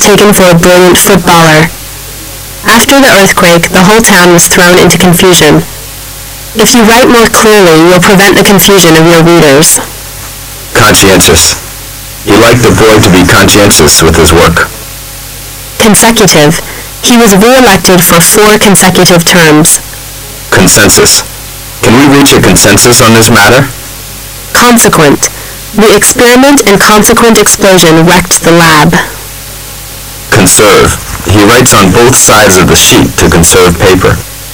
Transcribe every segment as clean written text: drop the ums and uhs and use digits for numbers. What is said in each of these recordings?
taken for a brilliant footballer. After the earthquake, the whole town was thrown into confusion. If you write more clearly, you'll prevent the confusion of your readers. Conscientious. He liked the boy to be conscientious with his work. Consecutive. He was re-elected for 4 consecutive terms. Consensus. Can we reach a consensus on this matter? Consequent. The experiment and consequent explosion wrecked the lab. Conserve. He writes on both sides of the sheet to conserve paper.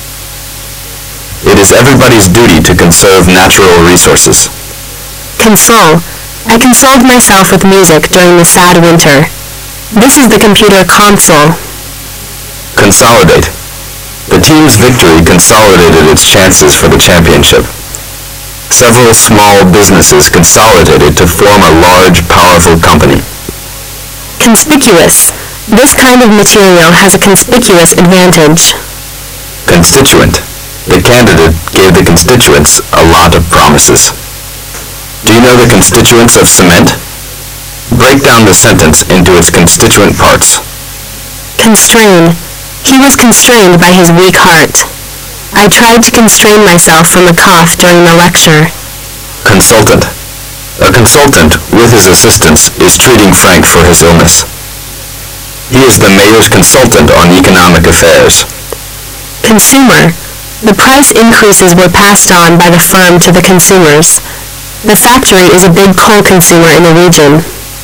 It is everybody's duty to conserve natural resources. Console. I consoled myself with music during the sad winter. This is the computer console. Consolidate. The team's victory consolidated its chances for the championship. Several small businesses consolidated to form a large, powerful company. Conspicuous. This kind of material has a conspicuous advantage. Constituent. The candidate gave the constituents a lot of promises. Do you know the constituents of cement? Break down the sentence into its constituent parts. Constrain. He was constrained by his weak heart. I tried to constrain myself from a cough during the lecture. Consultant. A consultant, with his assistants, is treating Frank for his illness. He is the mayor's consultant on economic affairs. Consumer. The price increases were passed on by the firm to the consumers. The factory is a big coal consumer in the region.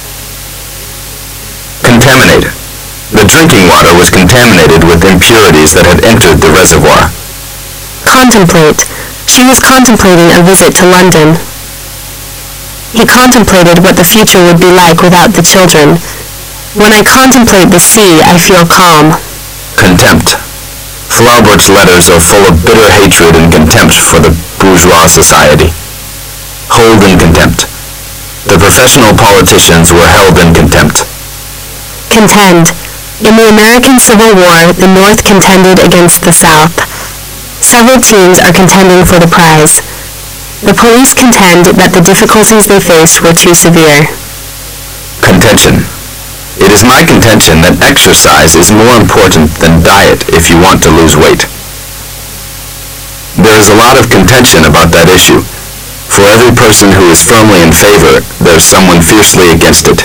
Contaminate. The drinking water was contaminated with impurities that had entered the reservoir. Contemplate. She was contemplating a visit to London. He contemplated what the future would be like without the children. When I contemplate the sea, I feel calm. Contempt. Flaubert's letters are full of bitter hatred and contempt for the bourgeois society. Hold in contempt. The professional politicians were held in contempt. Contend. In the American Civil War, the North contended against the South. Several teams are contending for the prize. The police contend that the difficulties they faced were too severe. Contention. It is my contention that exercise is more important than diet if you want to lose weight. There is a lot of contention about that issue. For every person who is firmly in favor, there's someone fiercely against it.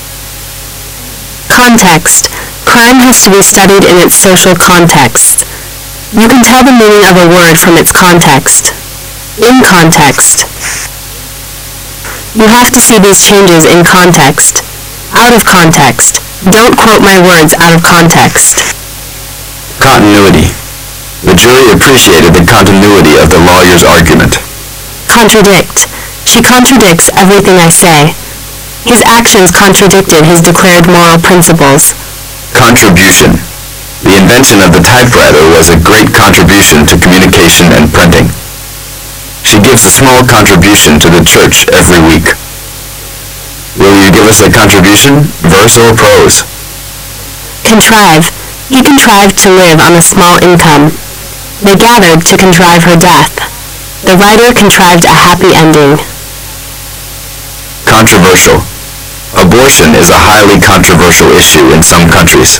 Context. Crime has to be studied in its social context. You can tell the meaning of a word from its context. In context. You have to see these changes in context. Out of context. Don't quote my words out of context. Continuity. The jury appreciated the continuity of the lawyer's argument. Contradict. She contradicts everything I say. His actions contradicted his declared moral principles. Contribution. The invention of the typewriter was a great contribution to communication and printing. She gives a small contribution to the church every week. Will you give us a contribution, verse or prose? Contrive. He contrived to live on a small income. They gathered to contrive her death. The writer contrived a happy ending. Controversial. Abortion is a highly controversial issue in some countries.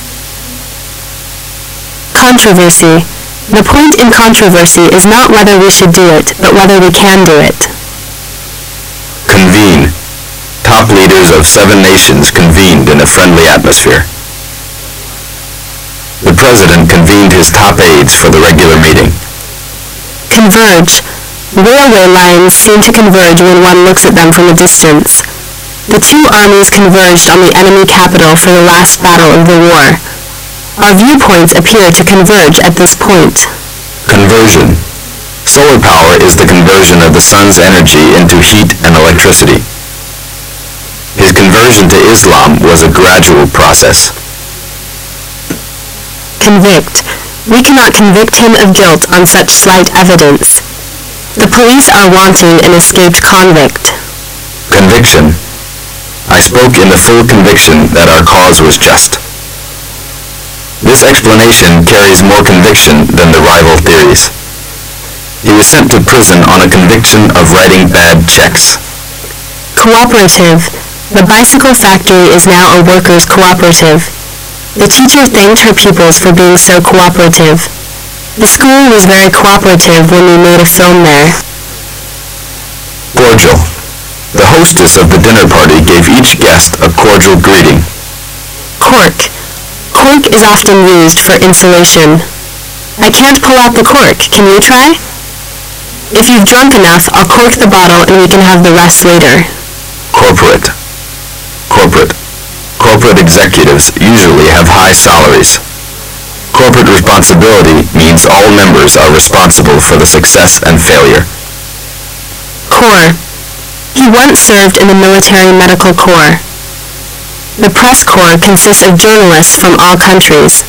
Controversy. The point in controversy is not whether we should do it, but whether we can do it. Convene. Top leaders of 7 nations convened in a friendly atmosphere. The president convened his top aides for the regular meeting. Converge. Railway lines seem to converge when one looks at them from a distance. The 2 armies converged on the enemy capital for the last battle of the war. Our viewpoints appear to converge at this point. Conversion. Solar power is the conversion of the sun's energy into heat and electricity. His conversion to Islam was a gradual process. Convict. We cannot convict him of guilt on such slight evidence. The police are wanting an escaped convict. Conviction. I spoke in the full conviction that our cause was just. This explanation carries more conviction than the rival theories. He was sent to prison on a conviction of writing bad checks. Cooperative. The bicycle factory is now a workers' cooperative. The teacher thanked her pupils for being so cooperative. The school was very cooperative when we made a film there. Cordial. The hostess of the dinner party gave each guest a cordial greeting. Cork. Cork is often used for insulation. I can't pull out the cork. Can you try? If you've drunk enough, I'll cork the bottle and we can have the rest later. Corporate. Corporate. Corporate executives usually have high salaries. Corporate responsibility means all members are responsible for the success and failure. Corps. He once served in the military medical corps. The press corps consists of journalists from all countries.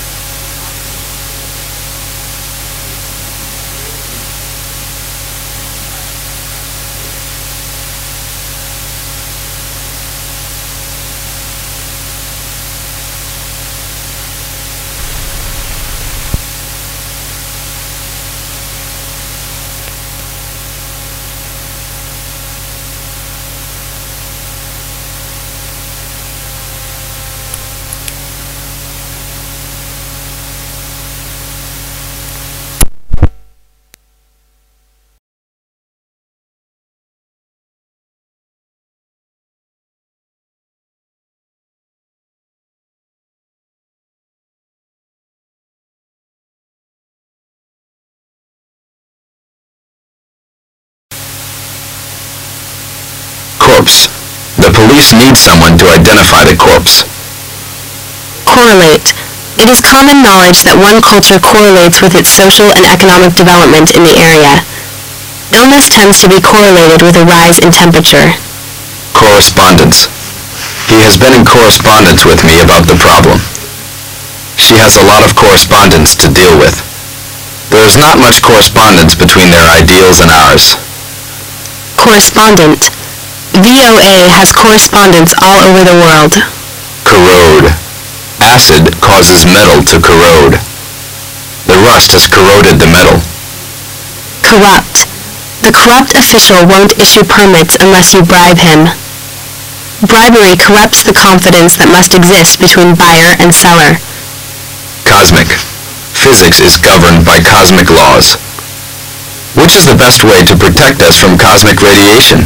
Corpse. The police need someone to identify the corpse. Correlate. It is common knowledge that one culture correlates with its social and economic development in the area. Illness tends to be correlated with a rise in temperature. Correspondence. He has been in correspondence with me about the problem. She has a lot of correspondence to deal with. There is not much correspondence between their ideals and ours. Correspondent. VOA has correspondents all over the world. Corrode. Acid causes metal to corrode. The rust has corroded the metal. Corrupt. The corrupt official won't issue permits unless you bribe him. Bribery corrupts the confidence that must exist between buyer and seller. Cosmic. Physics is governed by cosmic laws. Which is the best way to protect us from cosmic radiation?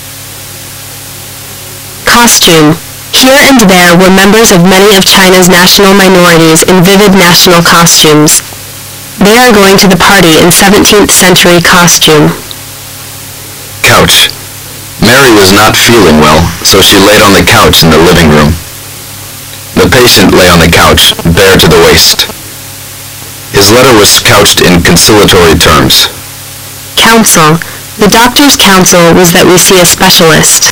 Costume. Here and there were members of many of China's national minorities in vivid national costumes. They are going to the party in 17th century costume. Couch. Mary was not feeling well, so she laid on the couch in the living room. The patient lay on the couch, bare to the waist. His letter was couched in conciliatory terms. Counsel. The doctor's counsel was that we see a specialist.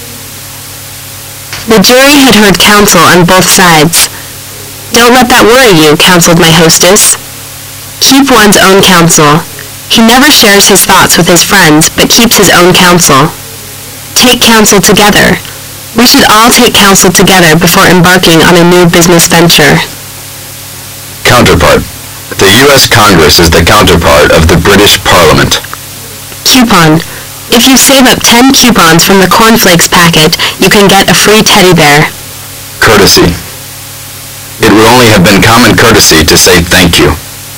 The jury had heard counsel on both sides. Don't let that worry you, counseled my hostess. Keep one's own counsel. He never shares his thoughts with his friends, but keeps his own counsel. Take counsel together. We should all take counsel together before embarking on a new business venture. Counterpart. The U.S. Congress is the counterpart of the British Parliament. Coupon. If you save up 10 coupons from the cornflakes packet, you can get a free teddy bear. Courtesy. It would only have been common courtesy to say thank you.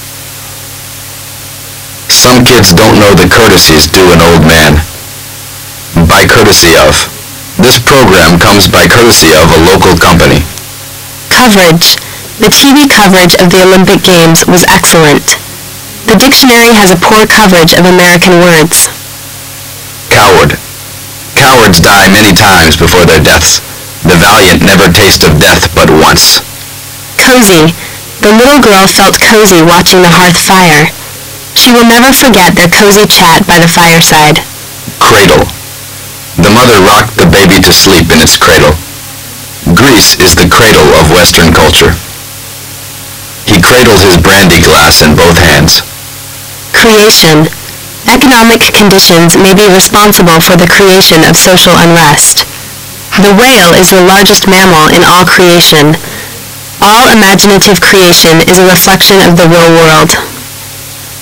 Some kids don't know the courtesies due an old man. By courtesy of. This program comes by courtesy of a local company. Coverage. The TV coverage of the Olympic Games was excellent. The dictionary has a poor coverage of American words. Coward. Cowards die many times before their deaths. The valiant never taste of death but once. Cozy. The little girl felt cozy watching the hearth fire. She will never forget their cozy chat by the fireside. Cradle. The mother rocked the baby to sleep in its cradle. Greece is the cradle of Western culture. He cradled his brandy glass in both hands. Creation. Economic conditions may be responsible for the creation of social unrest. The whale is the largest mammal in all creation. All imaginative creation is a reflection of the real world.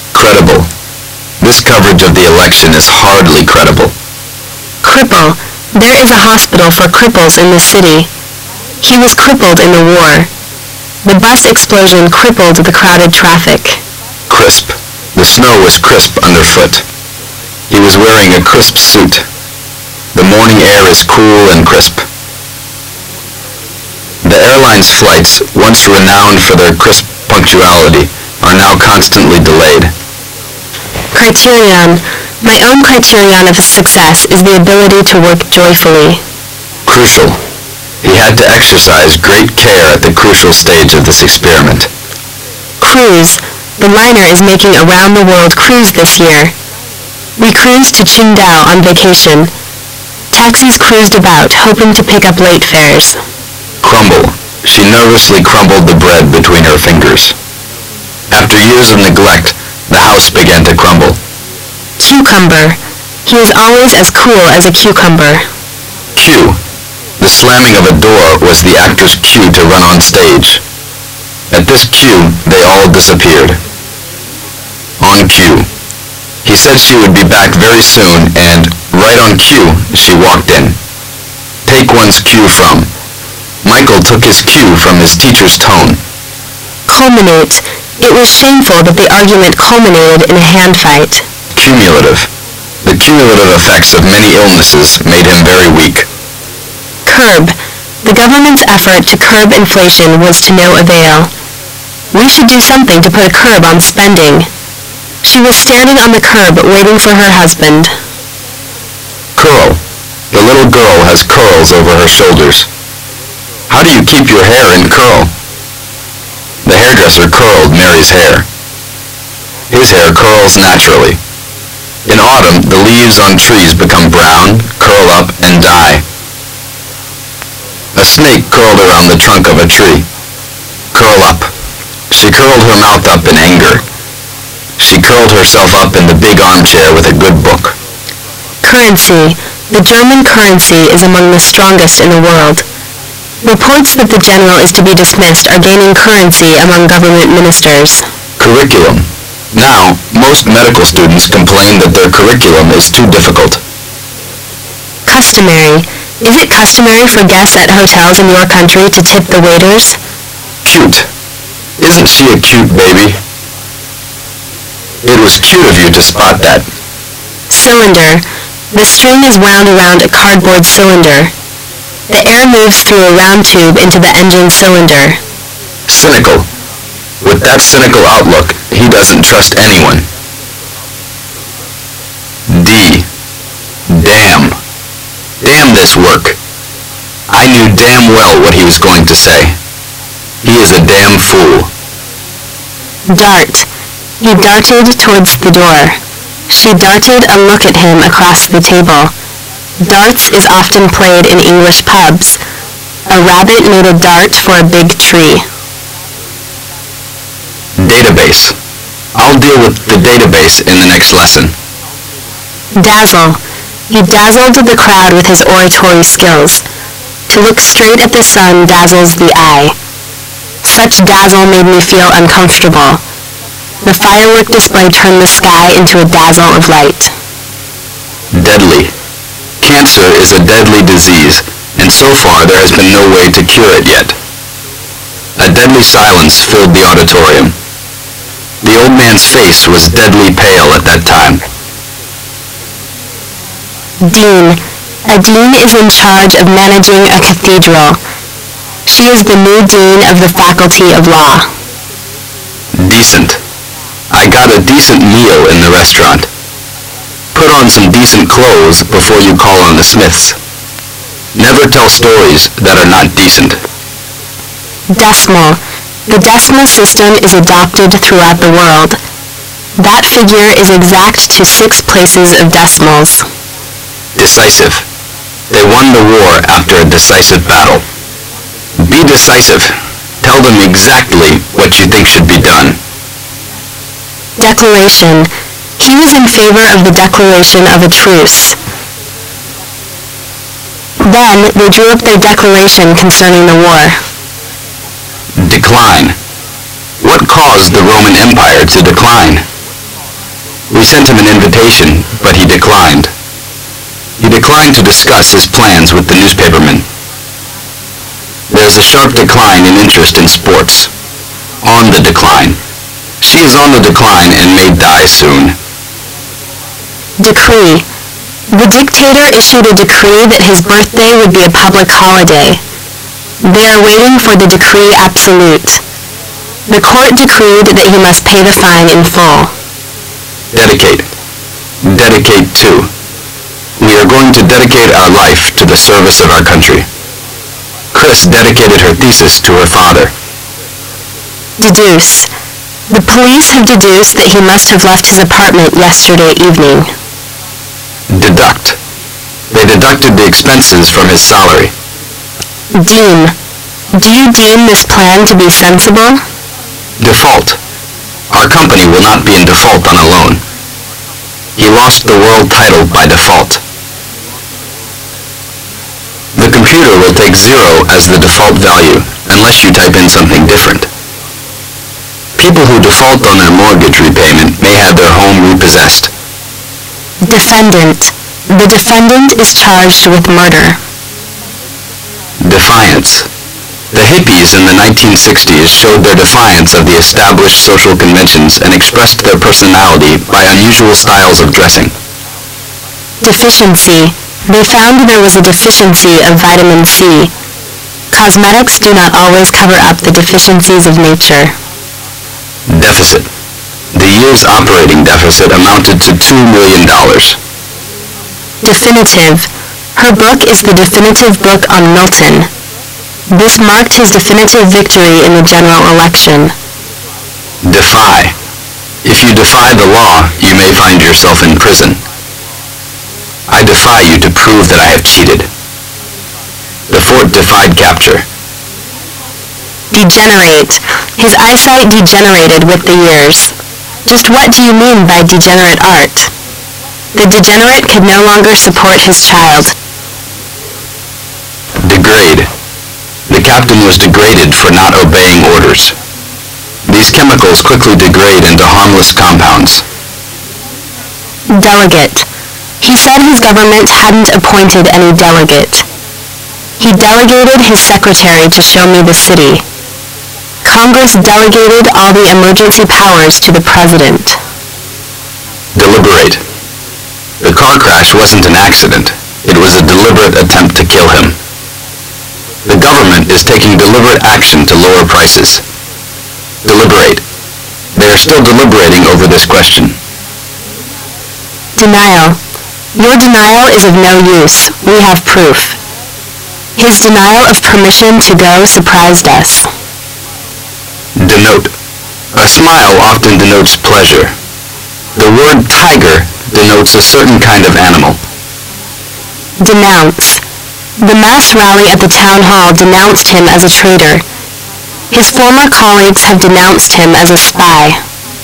Credible. This coverage of the election is hardly credible. Cripple. There is a hospital for cripples in this city. He was crippled in the war. The bus explosion crippled the crowded traffic. Crisp. The snow was crisp underfoot. He was wearing a crisp suit. The morning air is cool and crisp. The airline's flights, once renowned for their crisp punctuality, are now constantly delayed. Criterion. My own criterion of success is the ability to work joyfully. Crucial. He had to exercise great care at the crucial stage of this experiment. Cruise. The liner is making a round-the-world cruise this year. We cruised to Qingdao on vacation. Taxis cruised about, hoping to pick up late fares. Crumble. She nervously crumbled the bread between her fingers. After years of neglect, the house began to crumble. Cucumber. He is always as cool as a cucumber. Cue. The slamming of a door was the actor's cue to run on stage. At this cue, they all disappeared. On cue. He said she would be back very soon, and, right on cue, she walked in. Take one's cue from. Michael took his cue from his teacher's tone. Culminate. It was shameful that the argument culminated in a hand fight. Cumulative. The cumulative effects of many illnesses made him very weak. Curb. The government's effort to curb inflation was to no avail. We should do something to put a curb on spending. She was standing on the curb waiting for her husband. Curl. The little girl has curls over her shoulders. How do you keep your hair in curl? The hairdresser curled Mary's hair. His hair curls naturally. In autumn, the leaves on trees become brown, curl up, and die. A snake curled around the trunk of a tree. Curl up. She curled her mouth up in anger. She curled herself up in the big armchair with a good book. Currency. The German currency is among the strongest in the world. Reports that the general is to be dismissed are gaining currency among government ministers. Curriculum. Now, most medical students complain that their curriculum is too difficult. Customary. Is it customary for guests at hotels in your country to tip the waiters? Cute. Isn't she a cute baby? It was cute of you to spot that. Cylinder. The string is wound around a cardboard cylinder. The air moves through a round tube into the engine cylinder. Cynical. With that cynical outlook, he doesn't trust anyone. D. Damn. Damn this work. I knew damn well what he was going to say. He is a damn fool. Dart. He darted towards the door. She darted a look at him across the table. Darts is often played in English pubs. A rabbit made a dart for a big tree. Database. I'll deal with the database in the next lesson. Dazzle. He dazzled the crowd with his oratory skills. To look straight at the sun dazzles the eye. Such dazzle made me feel uncomfortable. The firework display turned the sky into a dazzle of light. Deadly. Cancer is a deadly disease, and so far there has been no way to cure it yet. A deadly silence filled the auditorium. The old man's face was deadly pale at that time. Dean. A dean is in charge of managing a cathedral. She is the new dean of the Faculty of Law. Decent. I got a decent meal in the restaurant. Put on some decent clothes before you call on the Smiths. Never tell stories that are not decent. Decimal. The decimal system is adopted throughout the world. That figure is exact to 6 places of decimals. Decisive. They won the war after a decisive battle. Be decisive. Tell them exactly what you think should be done. Declaration. He was in favor of the declaration of a truce. Then they drew up their declaration concerning the war. Decline. What caused the Roman Empire to decline? We sent him an invitation, but he declined. He declined to discuss his plans with the newspaperman. There's a sharp decline in interest in sports. On the decline. She is on the decline and may die soon. Decree. The dictator issued a decree that his birthday would be a public holiday. They are waiting for the decree absolute. The court decreed that he must pay the fine in full. Dedicate. Dedicate to. We are going to dedicate our life to the service of our country. Chris dedicated her thesis to her father. Deduce. The police have deduced that he must have left his apartment yesterday evening. Deduct. They deducted the expenses from his salary. Deem. Do you deem this plan to be sensible? Default. Our company will not be in default on a loan. He lost the world title by default. The computer will take 0 as the default value unless you type in something different. People who default on their mortgage repayment may have their home repossessed. Defendant. The defendant is charged with murder. Defiance. The hippies in the 1960s showed their defiance of the established social conventions and expressed their personality by unusual styles of dressing. Deficiency. They found there was a deficiency of vitamin C. Cosmetics do not always cover up the deficiencies of nature. Deficit. The year's operating deficit amounted to $2 million. Definitive. Her book is the definitive book on Milton. This marked his definitive victory in the general election. Defy. If you defy the law, you may find yourself in prison. I defy you to prove that I have cheated. The fort defied capture. Degenerate. His eyesight degenerated with the years. Just what do you mean by degenerate art? The degenerate could no longer support his child. Degrade. The captain was degraded for not obeying orders. These chemicals quickly degrade into harmless compounds. Delegate. He said his government hadn't appointed any delegate. He delegated his secretary to show me the city. Congress delegated all the emergency powers to the president. Deliberate. The car crash wasn't an accident. It was a deliberate attempt to kill him. The government is taking deliberate action to lower prices. Deliberate. They are still deliberating over this question. Denial. Your denial is of no use. We have proof. His denial of permission to go surprised us. Denote. A smile often denotes pleasure. The word tiger denotes a certain kind of animal. Denounce. The mass rally at the town hall denounced him as a traitor. His former colleagues have denounced him as a spy.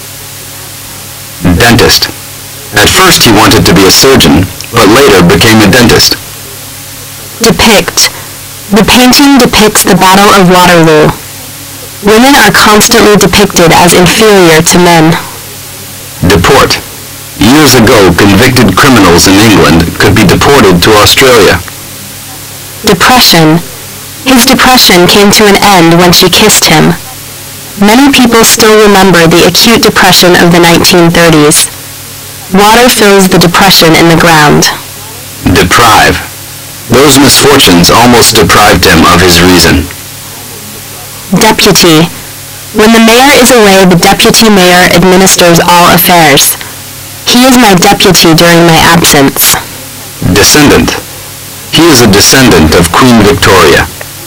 Dentist. At first he wanted to be a surgeon, but later became a dentist. Depict. The painting depicts the Battle of Waterloo. Women are constantly depicted as inferior to men. Deport. Years ago, convicted criminals in England could be deported to Australia. Depression. His depression came to an end when she kissed him. Many people still remember the acute depression of the 1930s. Water fills the depression in the ground. Deprive. Those misfortunes almost deprived him of his reason. Deputy. When the mayor is away, the deputy mayor administers all affairs. He is my deputy during my absence. Descendant. He is a descendant of Queen Victoria.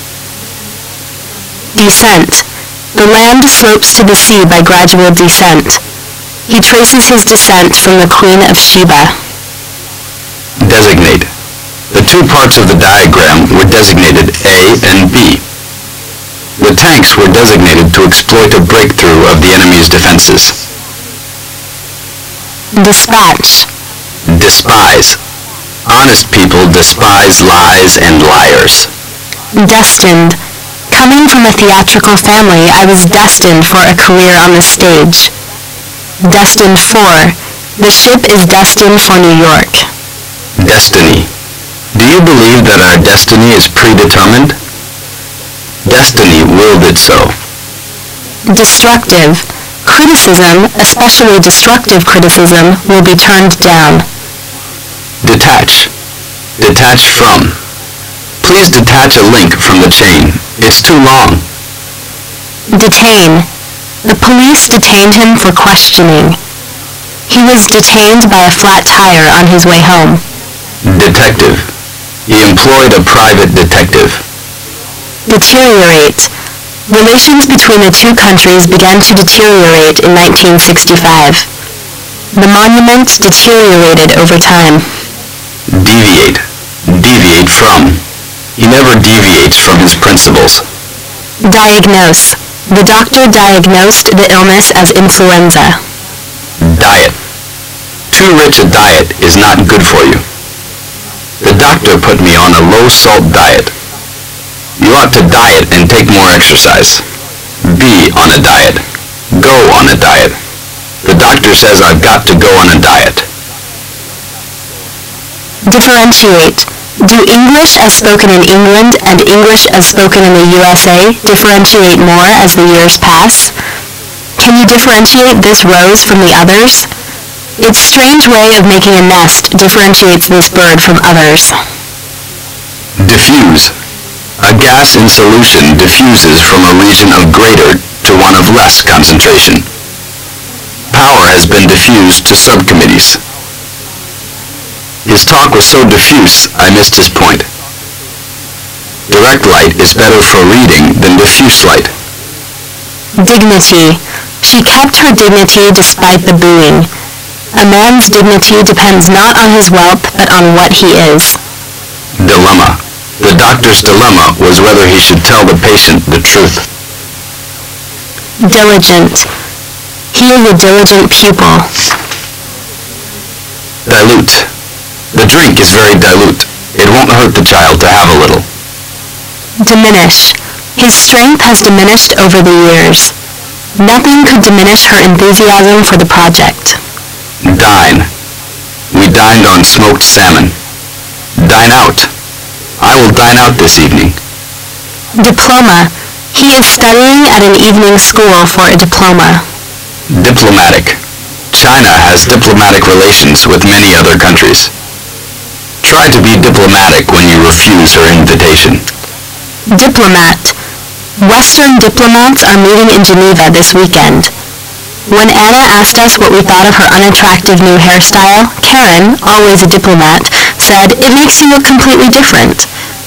Descent. The land slopes to the sea by gradual descent. He traces his descent from the Queen of Sheba. Designate. The two parts of the diagram were designated A and B. The tanks were designated to exploit a breakthrough of the enemy's defenses. Dispatch. Despise. Honest people despise lies and liars. Destined. Coming from a theatrical family, I was destined for a career on the stage. Destined for. The ship is destined for New York. Destiny. Do you believe that our destiny is predetermined? Destiny willed it so. Destructive. Criticism, especially destructive criticism, will be turned down. Detach. Detach from. Please detach a link from the chain. It's too long. Detain. The police detained him for questioning. He was detained by a flat tire on his way home. Detective. He employed a private detective. Deteriorate. Relations between the two countries began to deteriorate in 1965. The monument deteriorated over time. Deviate. Deviate from. He never deviates from his principles. Diagnose. The doctor diagnosed the illness as influenza. Diet. Too rich a diet is not good for you. The doctor put me on a low-salt diet. You ought to diet and take more exercise. Be on a diet. Go on a diet. The doctor says I've got to go on a diet. Differentiate. Do English as spoken in England and English as spoken in the USA differentiate more as the years pass? Can you differentiate this rose from the others? Its strange way of making a nest differentiates this bird from others. Diffuse. A gas in solution diffuses from a region of greater to one of less concentration. Power has been diffused to subcommittees. His talk was so diffuse, I missed his point. Direct light is better for reading than diffuse light. Dignity. She kept her dignity despite the booing. A man's dignity depends not on his wealth, but on what he is. Dilemma. The doctor's dilemma was whether he should tell the patient the truth. Diligent. He is a diligent pupil. Dilute. The drink is very dilute. It won't hurt the child to have a little. Diminish. His strength has diminished over the years. Nothing could diminish her enthusiasm for the project. Dine. We dined on smoked salmon. Dine out. I will dine out this evening. Diploma. He is studying at an evening school for a diploma. Diplomatic. China has diplomatic relations with many other countries. Try to be diplomatic when you refuse her invitation. Diplomat. Western diplomats are meeting in Geneva this weekend. When Anna asked us what we thought of her unattractive new hairstyle, Karen, always a diplomat, said, "It makes you look completely different."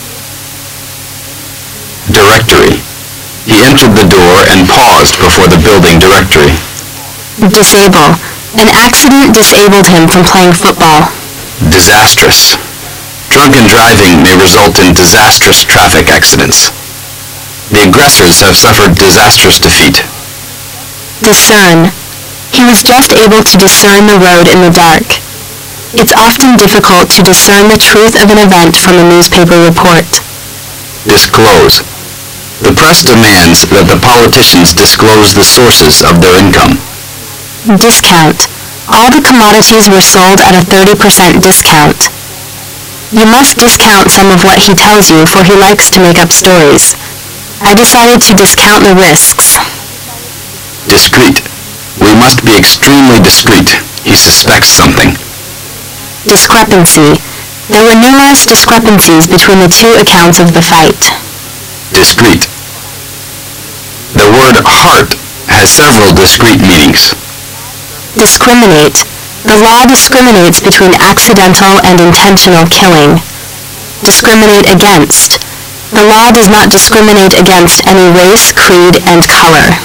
Directory. He entered the door and paused before the building directory. Disable. An accident disabled him from playing football. Disastrous. Drunken driving may result in disastrous traffic accidents. The aggressors have suffered disastrous defeat. Discern. He was just able to discern the road in the dark. It's often difficult to discern the truth of an event from a newspaper report. Disclose. The press demands that the politicians disclose the sources of their income. Discount. All the commodities were sold at a 30% discount. You must discount some of what he tells you, for he likes to make up stories. I decided to discount the risks. Discreet. We must be extremely discreet. He suspects something. Discrepancy. There were numerous discrepancies between the two accounts of the fight. Discreet. The word heart has several discrete meanings. Discriminate. The law discriminates between accidental and intentional killing. Discriminate against. The law does not discriminate against any race, creed, and color.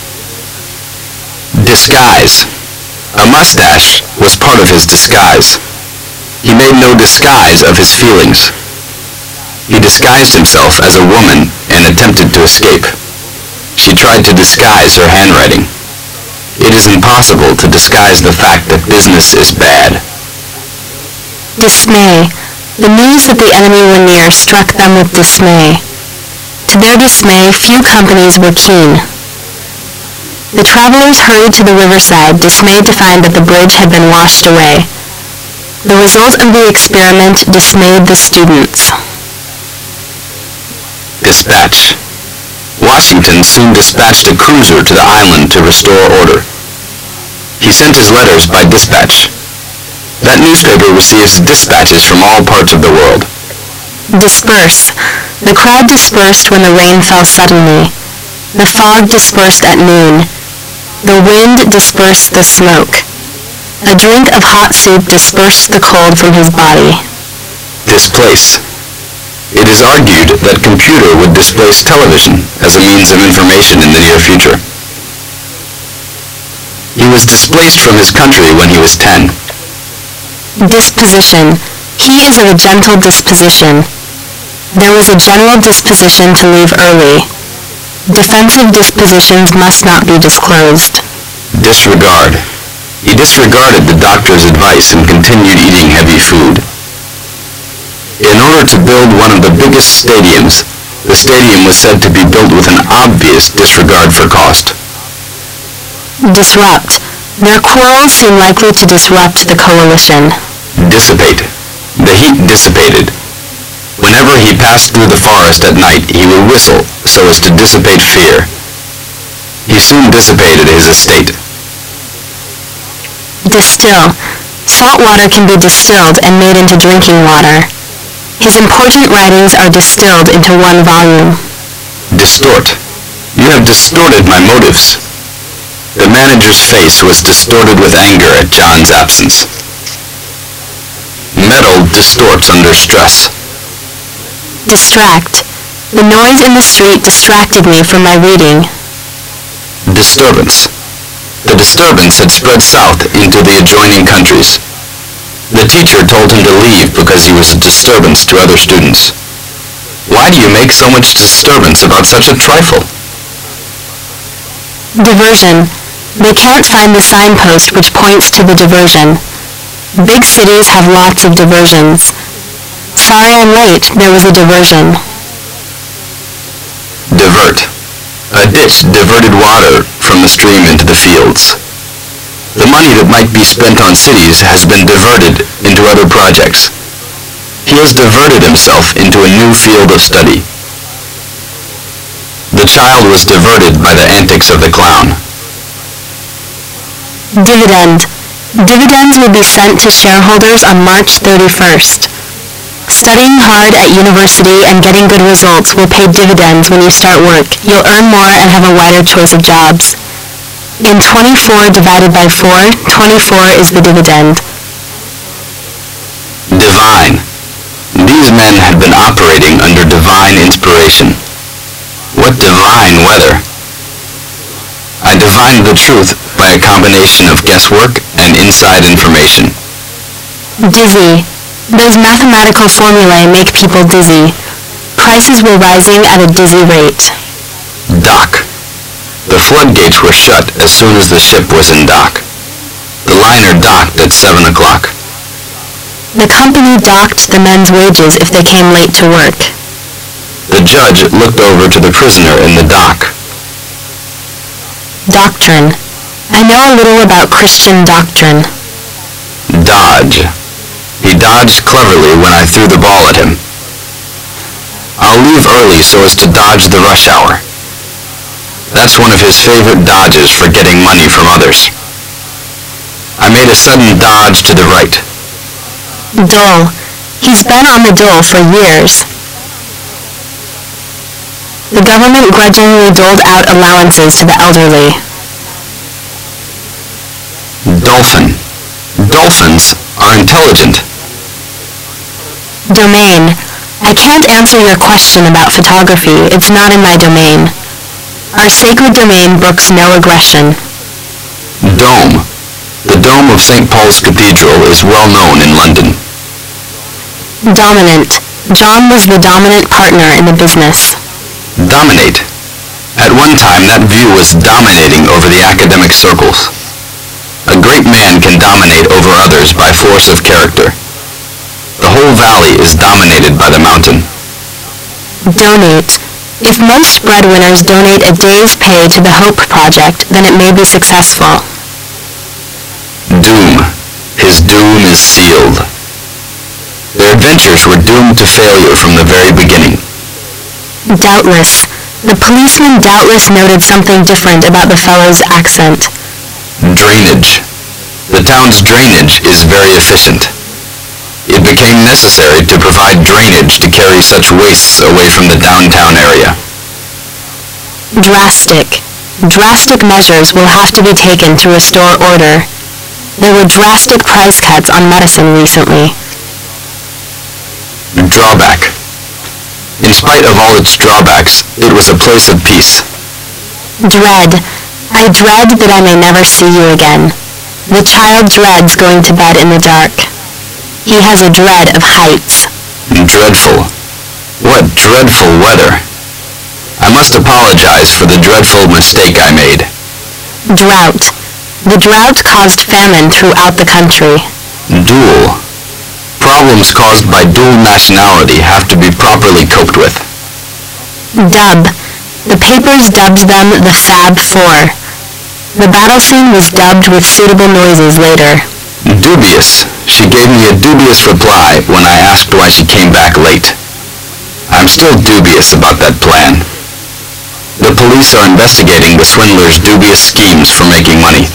Disguise. A mustache was part of his disguise. He made no disguise of his feelings. He disguised himself as a woman and attempted to escape. She tried to disguise her handwriting. It is impossible to disguise the fact that business is bad. Dismay. The news that the enemy were near struck them with dismay. To their dismay, few companies were keen. The travelers hurried to the riverside, dismayed to find that the bridge had been washed away. The result of the experiment dismayed the students. Dispatch. Washington soon dispatched a cruiser to the island to restore order. He sent his letters by dispatch. That newspaper receives dispatches from all parts of the world. Disperse. The crowd dispersed when the rain fell suddenly. The fog dispersed at noon. The wind dispersed the smoke. A drink of hot soup dispersed the cold from his body. Displace. It is argued that computer would displace television as a means of information in the near future. He was displaced from his country when he was 10. Disposition. He is of a gentle disposition. There was a general disposition to leave early. Defensive dispositions must not be disclosed. Disregard. He disregarded the doctor's advice and continued eating heavy food. In order to build one of the biggest stadiums, the stadium was said to be built with an obvious disregard for cost. Disrupt. Their quarrels seem likely to disrupt the coalition. Dissipate. The heat dissipated. Whenever he passed through the forest at night, he would whistle so as to dissipate fear. He soon dissipated his estate. Distill. Salt water can be distilled and made into drinking water. His important writings are distilled into one volume. Distort. You have distorted my motives. The manager's face was distorted with anger at John's absence. Metal distorts under stress. Distract. The noise in the street distracted me from my reading. Disturbance. The disturbance had spread south into the adjoining countries. The teacher told him to leave because he was a disturbance to other students. Why do you make so much disturbance about such a trifle? Diversion. They can't find the signpost which points to the diversion. Big cities have lots of diversions. Sorry I'm late, there was a diversion. Divert. A ditch diverted water from the stream into the fields. The money that might be spent on cities has been diverted into other projects. He has diverted himself into a new field of study. The child was diverted by the antics of the clown. Dividend. Dividends will be sent to shareholders on March 31st. Studying hard at university and getting good results will pay dividends when you start work. You'll earn more and have a wider choice of jobs. In 24 divided by 4, 24 is the dividend. Divine. These men had been operating under divine inspiration. What divine weather! I divined the truth by a combination of guesswork and inside information. Dizzy. Those mathematical formulae make people dizzy. Prices were rising at a dizzy rate. Dock. The floodgates were shut as soon as the ship was in dock. The liner docked at 7 o'clock. The company docked the men's wages if they came late to work. The judge looked over to the prisoner in the dock. Doctrine. I know a little about Christian doctrine. Dodge. He dodged cleverly when I threw the ball at him. I'll leave early so as to dodge the rush hour. That's one of his favorite dodges for getting money from others. I made a sudden dodge to the right. Dole. He's been on the dole for years. The government grudgingly doled out allowances to the elderly. Dolphin. Dolphins are intelligent. Domain. I can't answer your question about photography. It's not in my domain. Our sacred domain brooks no aggression. Dome. The dome of St. Paul's Cathedral is well known in London. Dominant. John was the dominant partner in the business. Dominate. At one time, that view was dominating over the academic circles. A great man can dominate over others by force of character. The whole valley is dominated by the mountain. Donate. If most breadwinners donate a day's pay to the Hope Project, then it may be successful. Doom. His doom is sealed. Their adventures were doomed to failure from the very beginning. Doubtless. The policeman doubtless noted something different about the fellow's accent. Drainage. The town's drainage is very efficient. It became necessary to provide drainage to carry such wastes away from the downtown area. Drastic. Drastic measures will have to be taken to restore order. There were drastic price cuts on medicine recently. Drawback. In spite of all its drawbacks, it was a place of peace. Dread. I dread that I may never see you again. The child dreads going to bed in the dark. He has a dread of heights. Dreadful. What dreadful weather. I must apologize for the dreadful mistake I made. Drought. The drought caused famine throughout the country. Dual. Problems caused by dual nationality have to be properly coped with. Dub. The papers dubbed them the Fab Four. The battle scene was dubbed with suitable noises later. Dubious. She gave me a dubious reply when I asked why she came back late. I'm still dubious about that plan. The police are investigating the swindler's dubious schemes for making money.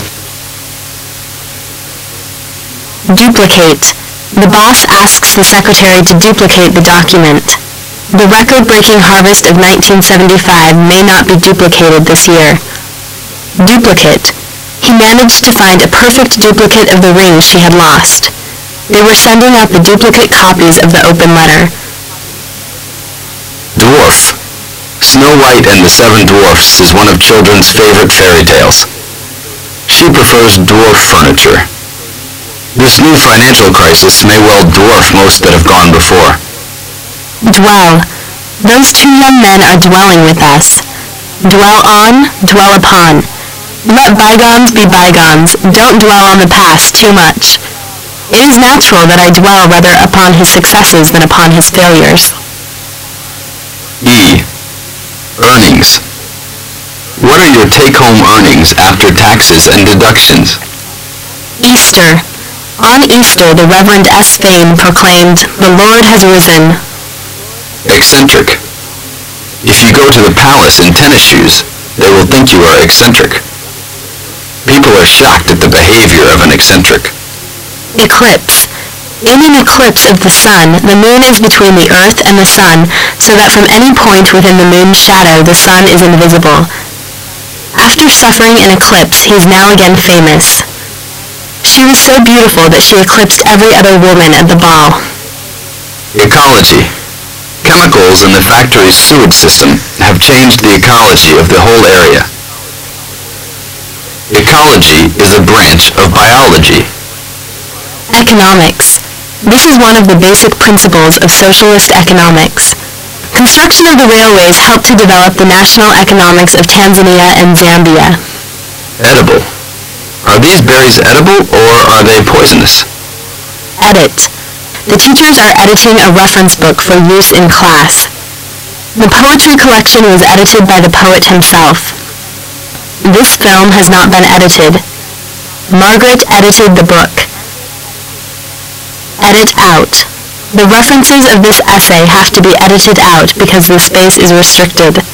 Duplicate. The boss asks the secretary to duplicate the document. The record-breaking harvest of 1975 may not be duplicated this year. Duplicate. He managed to find a perfect duplicate of the ring she had lost. They were sending out the duplicate copies of the open letter. Dwarf. Snow White and the Seven Dwarfs is one of children's favorite fairy tales. She prefers dwarf furniture. This new financial crisis may well dwarf most that have gone before. Dwell. Those two young men are dwelling with us. Dwell on, dwell upon. Let bygones be bygones. Don't dwell on the past too much. It is natural that I dwell rather upon his successes than upon his failures. E. Earnings. What are your take-home earnings after taxes and deductions? Easter. On Easter, the Reverend S. Fane proclaimed, "The Lord has risen." Eccentric. If you go to the palace in tennis shoes, they will think you are eccentric. People are shocked at the behavior of an eccentric. Eclipse. In an eclipse of the sun, the moon is between the earth and the sun, so that from any point within the moon's shadow, the sun is invisible. After suffering an eclipse, he is now again famous. She was so beautiful that she eclipsed every other woman at the ball. Ecology. Chemicals in the factory's sewage system have changed the ecology of the whole area. Ecology is a branch of biology. Economics. This is one of the basic principles of socialist economics. Construction of the railways helped to develop the national economics of Tanzania and Zambia. Edible. Are these berries edible or are they poisonous? Edit. The teachers are editing a reference book for use in class. The poetry collection was edited by the poet himself. This film has not been edited. Margaret edited the book. Edit out. The references of this essay have to be edited out because the space is restricted.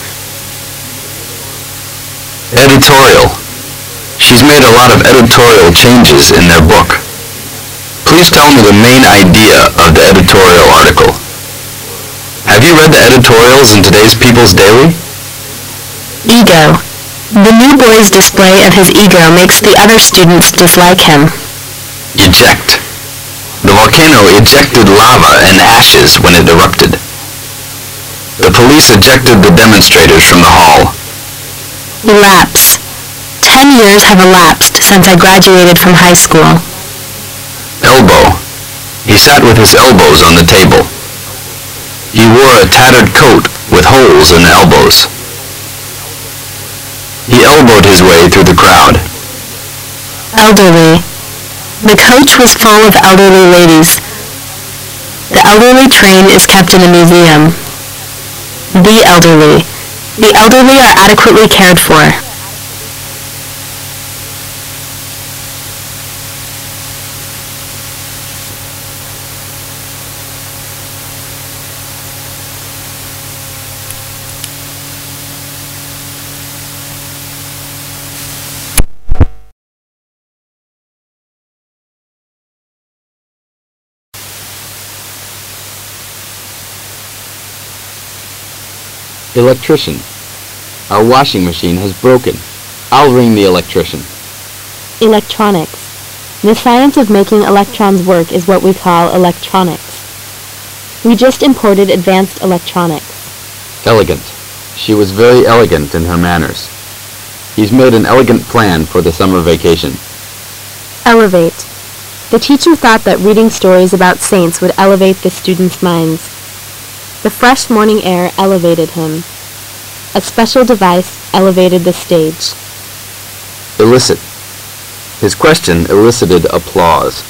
Editorial. She's made a lot of editorial changes in their book. Please tell me the main idea of the editorial article. Have you read the editorials in today's People's Daily? Ego. The new boy's display of his ego makes the other students dislike him. Eject. The volcano ejected lava and ashes when it erupted. The police ejected the demonstrators from the hall. Elapse. 10 years have elapsed since I graduated from high school. Elbow. He sat with his elbows on the table. He wore a tattered coat with holes in the elbows. He elbowed his way through the crowd. Elderly. The coach was full of elderly ladies. The elderly train is kept in a museum. The elderly. The elderly are adequately cared for. Electrician. Our washing machine has broken. I'll ring the electrician. Electronics. The science of making electrons work is what we call electronics. We just imported advanced electronics. Elegant. She was very elegant in her manners. He's made an elegant plan for the summer vacation. Elevate. The teacher thought that reading stories about saints would elevate the students' minds. The fresh morning air elevated him. A special device elevated the stage. Elicit. His question elicited applause.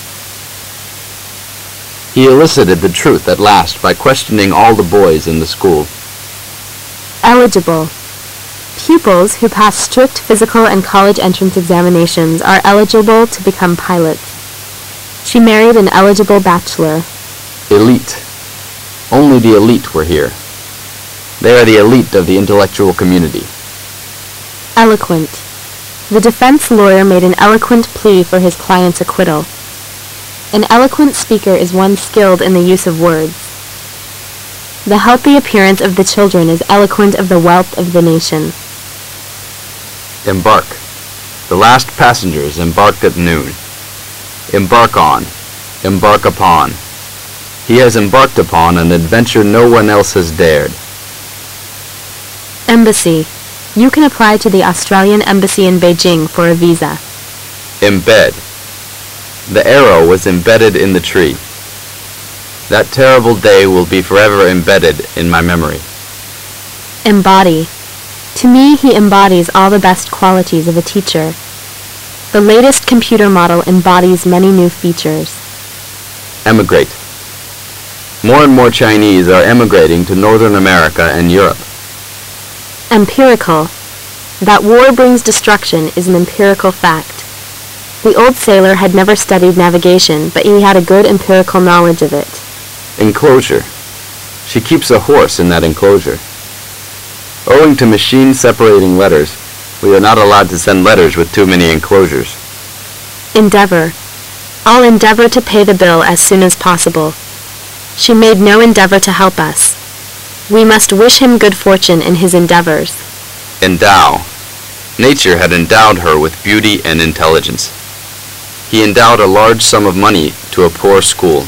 He elicited the truth at last by questioning all the boys in the school. Eligible. Pupils who pass strict physical and college entrance examinations are eligible to become pilots. She married an eligible bachelor. Elite. Only the elite were here. They are the elite of the intellectual community. Eloquent. The defense lawyer made an eloquent plea for his client's acquittal. An eloquent speaker is one skilled in the use of words. The healthy appearance of the children is eloquent of the wealth of the nation. Embark. The last passengers embarked at noon. Embark on. Embark upon. He has embarked upon an adventure no one else has dared. Embassy. You can apply to the Australian Embassy in Beijing for a visa. Embed. The arrow was embedded in the tree. That terrible day will be forever embedded in my memory. Embody. To me, he embodies all the best qualities of a teacher. The latest computer model embodies many new features. Emigrate. More and more Chinese are emigrating to Northern America and Europe. Empirical. That war brings destruction is an empirical fact. The old sailor had never studied navigation, but he had a good empirical knowledge of it. Enclosure. She keeps a horse in that enclosure. Owing to machine separating letters, we are not allowed to send letters with too many enclosures. Endeavor. I'll endeavor to pay the bill as soon as possible. She made no endeavor to help us. We must wish him good fortune in his endeavors. Endow. Nature had endowed her with beauty and intelligence. He endowed a large sum of money to a poor school.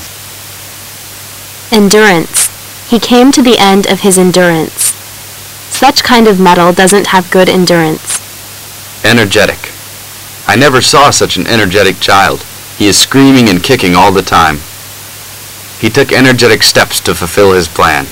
Endurance. He came to the end of his endurance. Such kind of metal doesn't have good endurance. Energetic. I never saw such an energetic child. He is screaming and kicking all the time. He took energetic steps to fulfill his plan.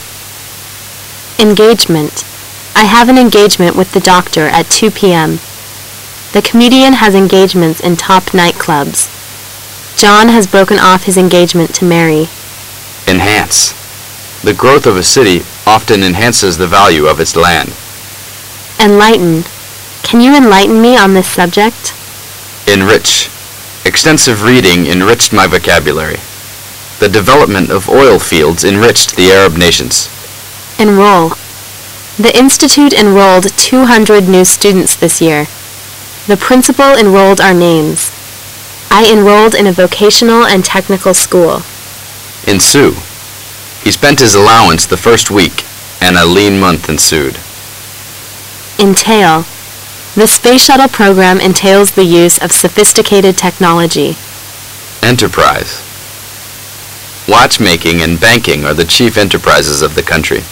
Engagement. I have an engagement with the doctor at 2 p.m. The comedian has engagements in top nightclubs. John has broken off his engagement to Mary. Enhance. The growth of a city often enhances the value of its land. Enlighten. Can you enlighten me on this subject? Enrich. Extensive reading enriched my vocabulary. The development of oil fields enriched the Arab nations. Enroll. The Institute enrolled 200 new students this year. The principal enrolled our names. I enrolled in a vocational and technical school. Ensue. He spent his allowance the first week, and a lean month ensued. Entail. The space shuttle program entails the use of sophisticated technology. Enterprise. Watchmaking and banking are the chief enterprises of the country.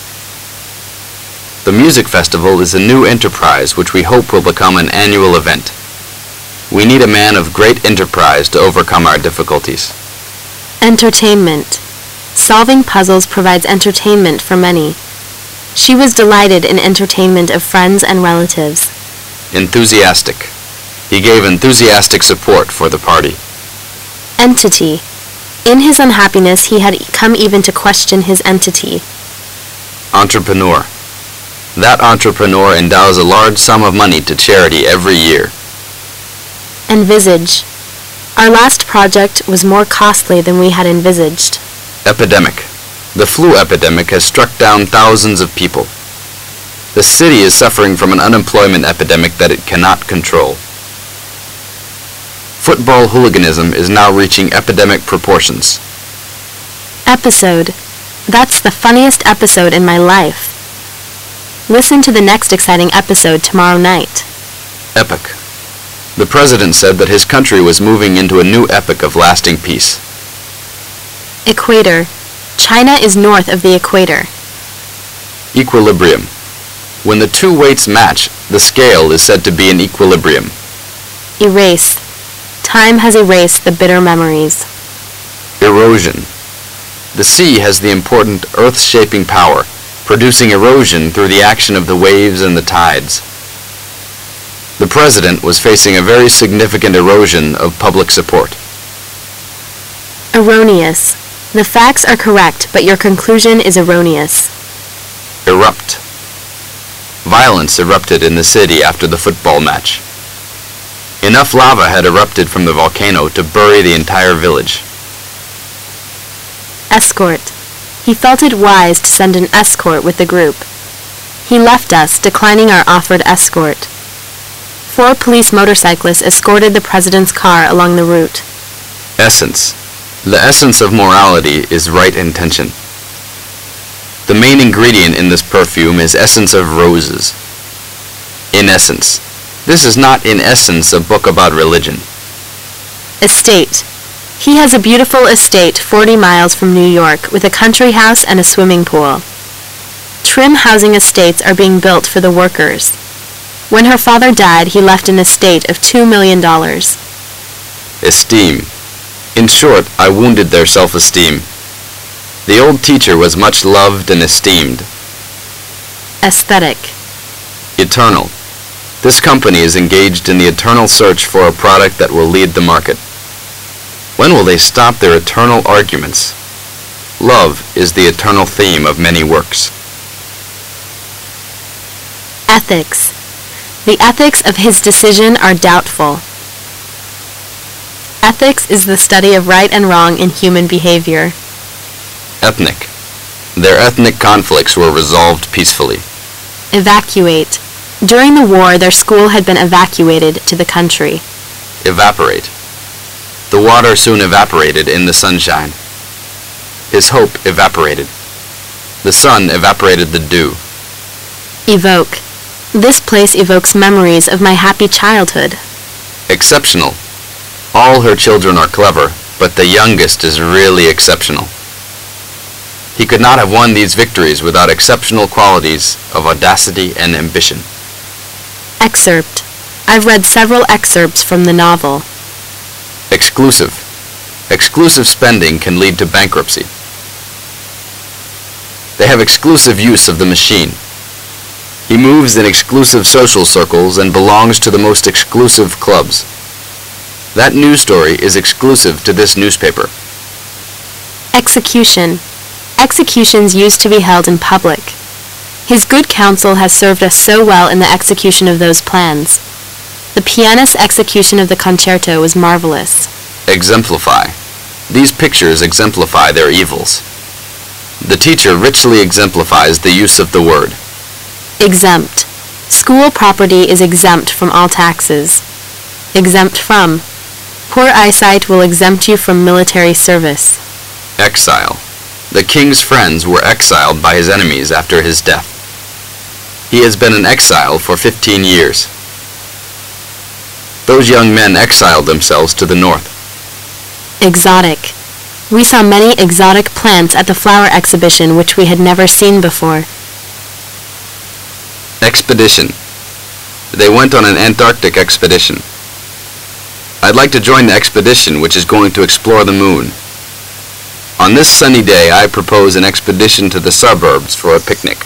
The music festival is a new enterprise which we hope will become an annual event. We need a man of great enterprise to overcome our difficulties. Entertainment. Solving puzzles provides entertainment for many. She was delighted in entertainment of friends and relatives. Enthusiastic. He gave enthusiastic support for the party. Entity. In his unhappiness, he had come even to question his entity. Entrepreneur. That entrepreneur endows a large sum of money to charity every year. Envisage. Our last project was more costly than we had envisaged. Epidemic. The flu epidemic has struck down thousands of people. The city is suffering from an unemployment epidemic that it cannot control. Football hooliganism is now reaching epidemic proportions. Episode. That's the funniest episode in my life. Listen to the next exciting episode tomorrow night. Epic. The president said that his country was moving into a new epoch of lasting peace. Equator. China is north of the equator. Equilibrium. When the two weights match, the scale is said to be in equilibrium. Erase. Time has erased the bitter memories. Erosion. The sea has the important earth-shaping power, producing erosion through the action of the waves and the tides. The president was facing a very significant erosion of public support. Erroneous. The facts are correct, but your conclusion is erroneous. Erupt. Violence erupted in the city after the football match. Enough lava had erupted from the volcano to bury the entire village. Escort. He felt it wise to send an escort with the group. He left us, declining our offered escort. 4 police motorcyclists escorted the president's car along the route. Essence. The essence of morality is right intention. The main ingredient in this perfume is essence of roses. In essence. This is not in essence a book about religion. Estate. He has a beautiful estate 40 miles from New York with a country house and a swimming pool. Trim housing estates are being built for the workers. When her father died, he left an estate of $2 million. Esteem. In short, I wounded their self-esteem. The old teacher was much loved and esteemed. Aesthetic. Eternal. This company is engaged in the eternal search for a product that will lead the market. When will they stop their eternal arguments? Love is the eternal theme of many works. Ethics. The ethics of his decision are doubtful. Ethics is the study of right and wrong in human behavior. Ethnic. Their ethnic conflicts were resolved peacefully. Evacuate. During the war, their school had been evacuated to the country. Evaporate. The water soon evaporated in the sunshine. His hope evaporated. The sun evaporated the dew. Evoke. This place evokes memories of my happy childhood. Exceptional. All her children are clever, but the youngest is really exceptional. He could not have won these victories without exceptional qualities of audacity and ambition. Excerpt. I've read several excerpts from the novel. Exclusive. Exclusive spending can lead to bankruptcy. They have exclusive use of the machine. He moves in exclusive social circles and belongs to the most exclusive clubs. That news story is exclusive to this newspaper. Execution. Executions used to be held in public. His good counsel has served us so well in the execution of those plans. The pianist's execution of the concerto was marvelous. Exemplify. These pictures exemplify their evils. The teacher richly exemplifies the use of the word. Exempt. School property is exempt from all taxes. Exempt from. Poor eyesight will exempt you from military service. Exile. The king's friends were exiled by his enemies after his death. He has been in exile for 15 years. Those young men exiled themselves to the north. Exotic. We saw many exotic plants at the flower exhibition which we had never seen before. Expedition. They went on an Antarctic expedition. I'd like to join the expedition which is going to explore the moon. On this sunny day, I propose an expedition to the suburbs for a picnic.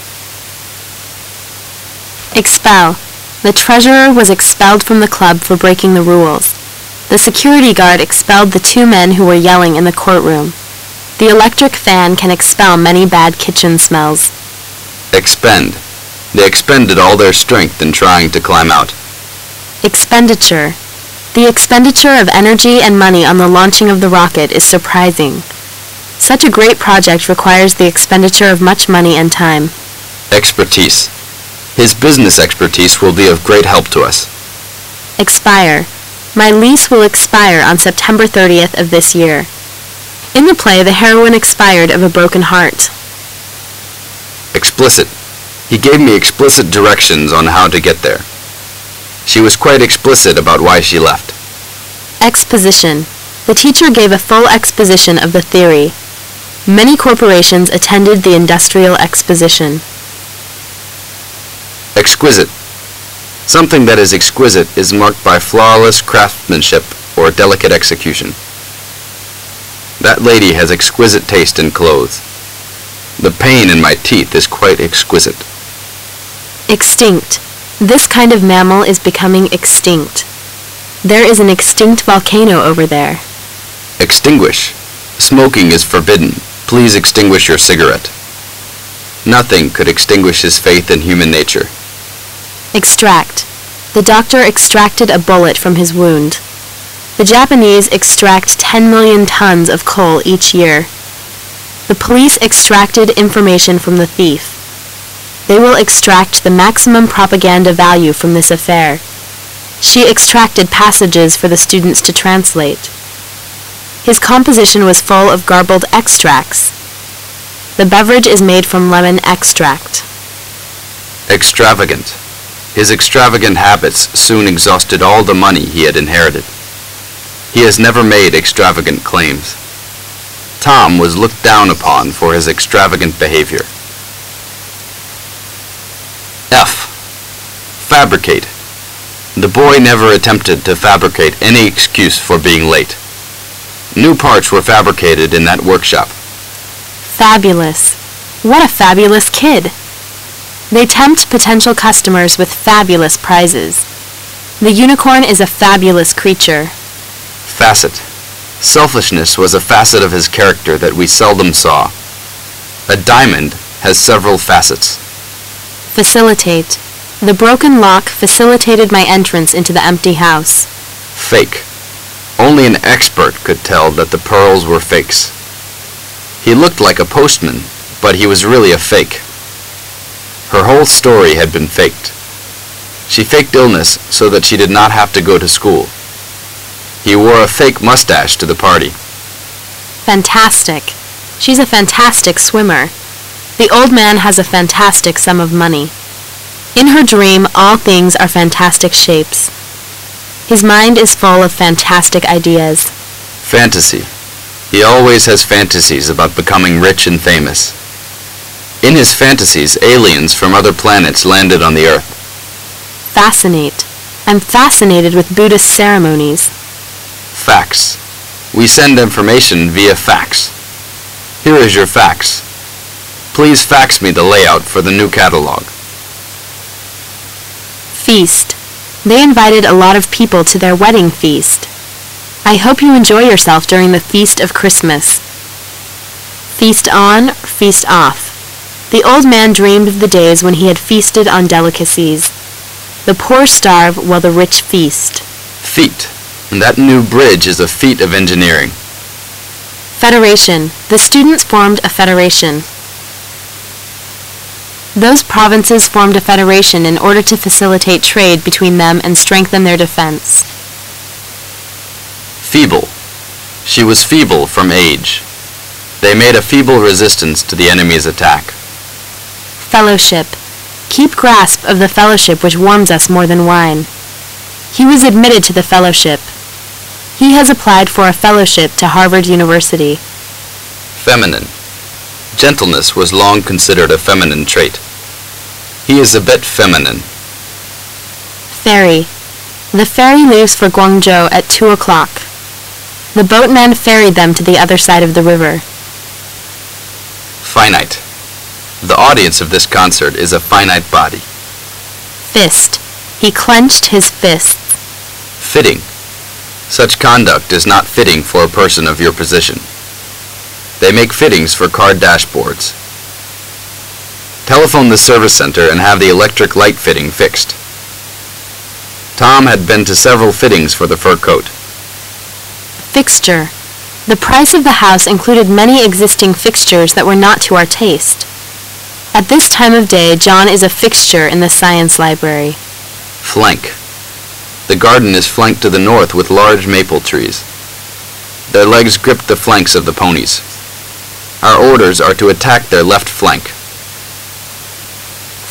Expel. The treasurer was expelled from the club for breaking the rules. The security guard expelled the 2 men who were yelling in the courtroom. The electric fan can expel many bad kitchen smells. Expend. They expended all their strength in trying to climb out. Expenditure. The expenditure of energy and money on the launching of the rocket is surprising. Such a great project requires the expenditure of much money and time. Expertise. His business expertise will be of great help to us. Expire. My lease will expire on September 30th of this year. In the play, the heroine expired of a broken heart. Explicit. He gave me explicit directions on how to get there. She was quite explicit about why she left. Exposition. The teacher gave a full exposition of the theory. Many corporations attended the industrial exposition. Exquisite. Something that is exquisite is marked by flawless craftsmanship or delicate execution. That lady has exquisite taste in clothes. The pain in my teeth is quite exquisite. Extinct. This kind of mammal is becoming extinct. There is an extinct volcano over there. Extinguish. Smoking is forbidden. Please extinguish your cigarette. Nothing could extinguish his faith in human nature. Extract. The doctor extracted a bullet from his wound. The Japanese extract 10 million tons of coal each year. The police extracted information from the thief. They will extract the maximum propaganda value from this affair. She extracted passages for the students to translate. His composition was full of garbled extracts. The beverage is made from lemon extract. Extravagant. His extravagant habits soon exhausted all the money he had inherited. He has never made extravagant claims. Tom was looked down upon for his extravagant behavior. F. Fabricate. The boy never attempted to fabricate any excuse for being late. New parts were fabricated in that workshop. Fabulous. What a fabulous kid. They tempt potential customers with fabulous prizes. The unicorn is a fabulous creature. Facet. Selfishness was a facet of his character that we seldom saw. A diamond has several facets. Facilitate. The broken lock facilitated my entrance into the empty house. Fake. Only an expert could tell that the pearls were fakes. He looked like a postman, but he was really a fake. Her whole story had been faked. She faked illness so that she did not have to go to school. He wore a fake mustache to the party. Fantastic. She's a fantastic swimmer. The old man has a fantastic sum of money. In her dream, all things are fantastic shapes. His mind is full of fantastic ideas. Fantasy. He always has fantasies about becoming rich and famous. In his fantasies, aliens from other planets landed on the Earth. Fascinate. I'm fascinated with Buddhist ceremonies. Fax. We send information via fax. Here is your fax. Please fax me the layout for the new catalog. Feast. They invited a lot of people to their wedding feast. I hope you enjoy yourself during the feast of Christmas. Feast on, feast off. The old man dreamed of the days when he had feasted on delicacies. The poor starve while the rich feast. Feat. That new bridge is a feat of engineering. Federation. The students formed a federation. Those provinces formed a federation in order to facilitate trade between them and strengthen their defense. Feeble. She was feeble from age. They made a feeble resistance to the enemy's attack. Fellowship. Keep grasp of the fellowship which warms us more than wine. He was admitted to the fellowship. He has applied for a fellowship to Harvard University. Feminine. Gentleness was long considered a feminine trait. He is a bit feminine. Ferry. The ferry leaves for Guangzhou at 2 o'clock. The boatman ferried them to the other side of the river. Finite. The audience of this concert is a finite body. Fist. He clenched his fists. Fitting. Such conduct is not fitting for a person of your position. They make fittings for car dashboards. Telephone the service center and have the electric light fitting fixed. Tom had been to several fittings for the fur coat. Fixture. The price of the house included many existing fixtures that were not to our taste. At this time of day, John is a fixture in the science library. Flank. The garden is flanked to the north with large maple trees. Their legs grip the flanks of the ponies. Our orders are to attack their left flank.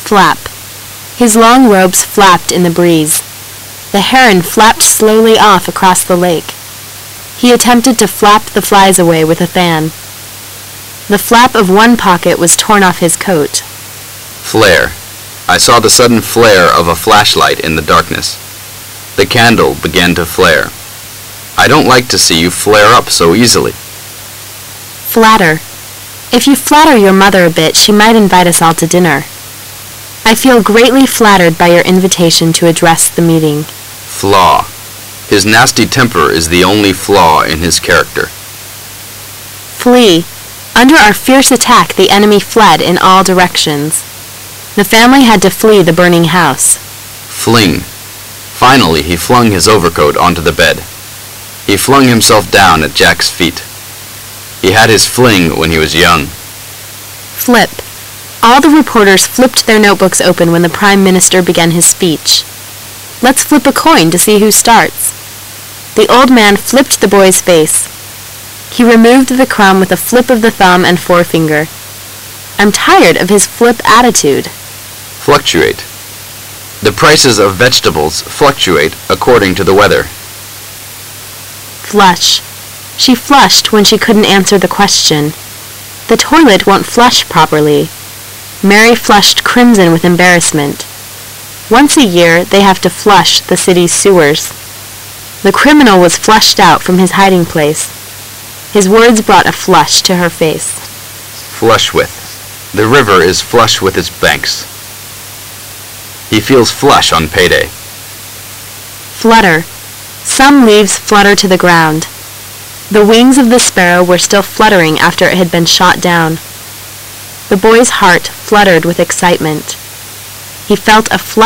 Flap. His long robes flapped in the breeze. The heron flapped slowly off across the lake. He attempted to flap the flies away with a fan. The flap of one pocket was torn off his coat. Flare. I saw the sudden flare of a flashlight in the darkness. The candle began to flare. I don't like to see you flare up so easily. Flatter. If you flatter your mother a bit, she might invite us all to dinner. I feel greatly flattered by your invitation to address the meeting. Flaw. His nasty temper is the only flaw in his character. Flee. Under our fierce attack, the enemy fled in all directions. The family had to flee the burning house. Fling. Finally, he flung his overcoat onto the bed. He flung himself down at Jack's feet. He had his fling when he was young. Flip. All the reporters flipped their notebooks open when the Prime Minister began his speech. Let's flip a coin to see who starts. The old man flipped the boy's face. He removed the crumb with a flip of the thumb and forefinger. I'm tired of his flip attitude. Fluctuate. The prices of vegetables fluctuate according to the weather. Flush. She flushed when she couldn't answer the question. The toilet won't flush properly. Mary flushed crimson with embarrassment. Once a year, they have to flush the city's sewers. The criminal was flushed out from his hiding place. His words brought a flush to her face. Flush with. The river is flush with its banks. He feels flush on payday. Flutter. Some leaves flutter to the ground. The wings of the sparrow were still fluttering after it had been shot down. The boy's heart fluttered with excitement. He felt a flush